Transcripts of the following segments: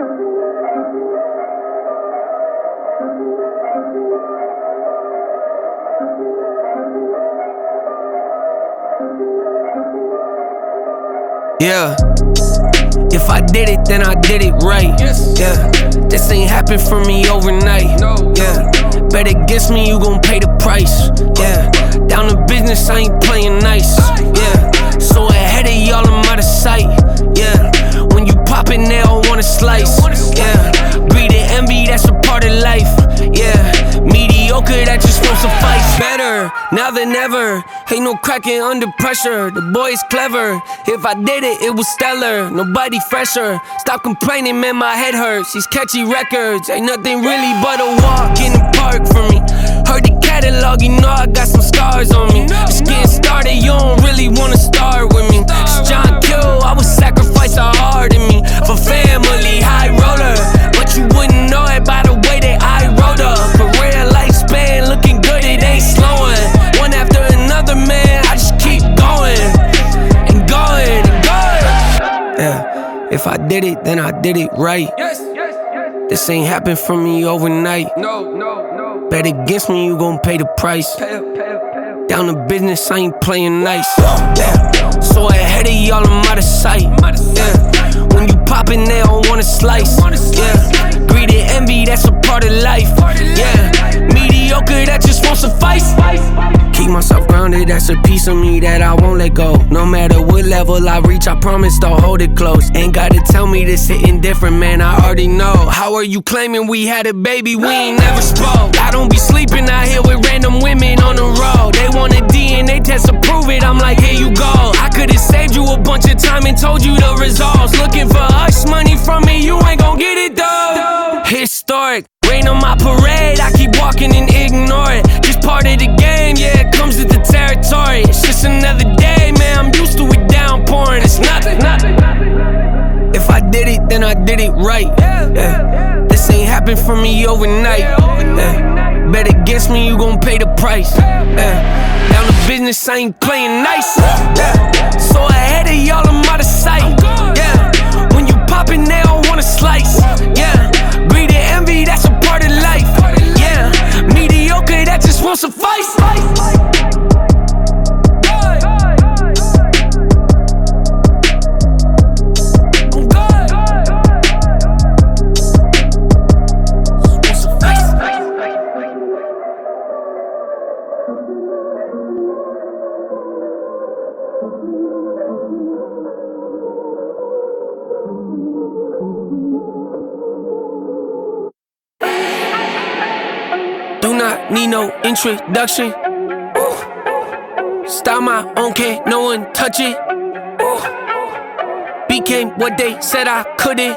Yeah. If I did it, then I did it right. Yeah. This ain't happened for me overnight. Yeah. Bet against me, you gon' pay the price. Yeah. Down to business, I ain't playing nice. Yeah. So ahead of y'all, I'm out of sight. Yeah. When you poppin', they all wanna slice. Yeah. Greed and envy, that's a part of life. Yeah. Mediocre, that just won't suffice. Better now than ever. Ain't no cracking under pressure. The boy is clever. If I did it, it was stellar. Nobody fresher. Stop complaining, man, my head hurts. These catchy records ain't nothing really but a walk in the park for me. Heard the catalog, you know I got some scars on me. Just getting started, you don't really wanna start with me. It's John Kill, I would sacrifice a heart in me for family, high roller. But you wouldn't know it by the way that I wrote up. Career lifespan looking good, it ain't slowing. One after another, man, I just keep going and going and going. Yeah, if I did it, then I did it right. This ain't happened for me overnight. Bet against me, you gon' pay the price. Down to business, I ain't playing nice. Yeah. So ahead of y'all, I'm out of sight. Yeah. When you poppin', they don't wanna slice. Yeah. Greed and envy, that's a part of life. Yeah. Mediocre, that just won't suffice. Keep myself grounded, that's a piece of me that I won't let go. No matter what level I reach, I promise to hold it close. Ain't gotta tell me this hitting different, man, I already know. How are you claiming we had a baby, we ain't never spoke? I don't be sleeping out here with random women on the road. They want a DNA test to prove it, I'm like, here you go. I could've saved you a bunch of time and told you the results. Looking for hush money from me, you ain't gon' get it though. Historic, rain on my parade, I keep walking and ignore it. Just part of the game, yeah, it comes with the territory. It's just another day, man, I'm used to it downpouring. It's nothing. If I did it, then I did it right. Yeah. This ain't happened for me overnight. Yeah. Bet against me, you gon' pay the price. Yeah. Down to business, I ain't playing nice. Yeah. So ahead of y'all, I'm out of sight. Yeah. When you poppin', they don't wanna slice. Yeah. Greed and envy, that's a part of life. Yeah. Mediocre, that just won't suffice. Do not need no introduction. Style my own, can't no one touch it. Became what they said I couldn't.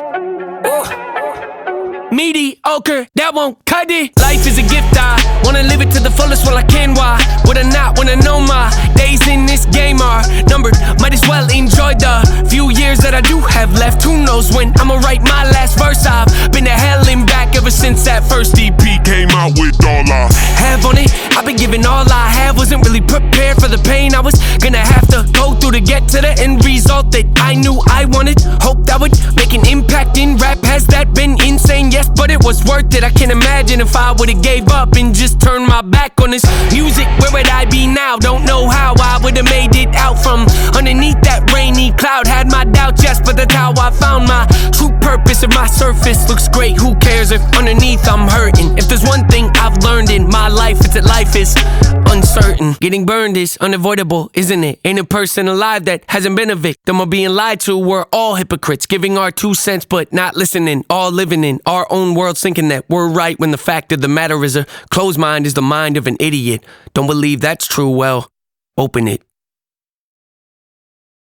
Mediocre, that won't cut it. Life is a gift, I wanna live it to the fullest while I can. Why would I not wanna know my days in this game are numbered? Might as well enjoy the few years that I do have left. Who knows when I'ma write my last verse. I've been to hell and back ever since that first EP came out with all I have on it. I've been giving all I have, wasn't really prepared for the pain I was gonna have to go through to get to the end result that I knew I wanted. Hope that would make an impact in rap. Has that been insane? Yes, but it was worth it. I can't imagine if I would've gave up and just turned my back on this music. Where would I be now? Don't know how I would've made it out from underneath that rainy cloud. Had my doubts, yes, but that's how I found my true purpose. If my surface looks great, who cares if underneath I'm hurting? If there's one thing I've learned in my life, it's that life is uncertain. Getting burned is unavoidable, isn't it? Ain't a person alive that hasn't been a victim of being lied to. We're all hypocrites, giving our 2 cents but not listening. All living in our own world, thinking that we're right when the fact of the matter is a closed mind is the mind of an idiot. Don't believe that's true? Well, open it.